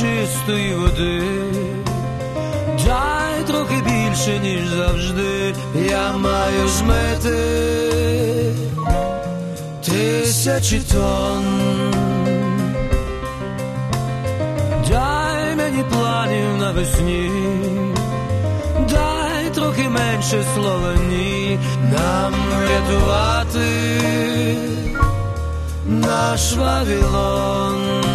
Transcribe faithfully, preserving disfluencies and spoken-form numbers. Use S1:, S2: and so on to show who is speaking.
S1: чистої води, дай трохи більше, ніж завжди. Я маю змити тисячі тонн. Дай мені планів навесні, дай трохи менше слова ні. Нам врятувати наш Вавилон.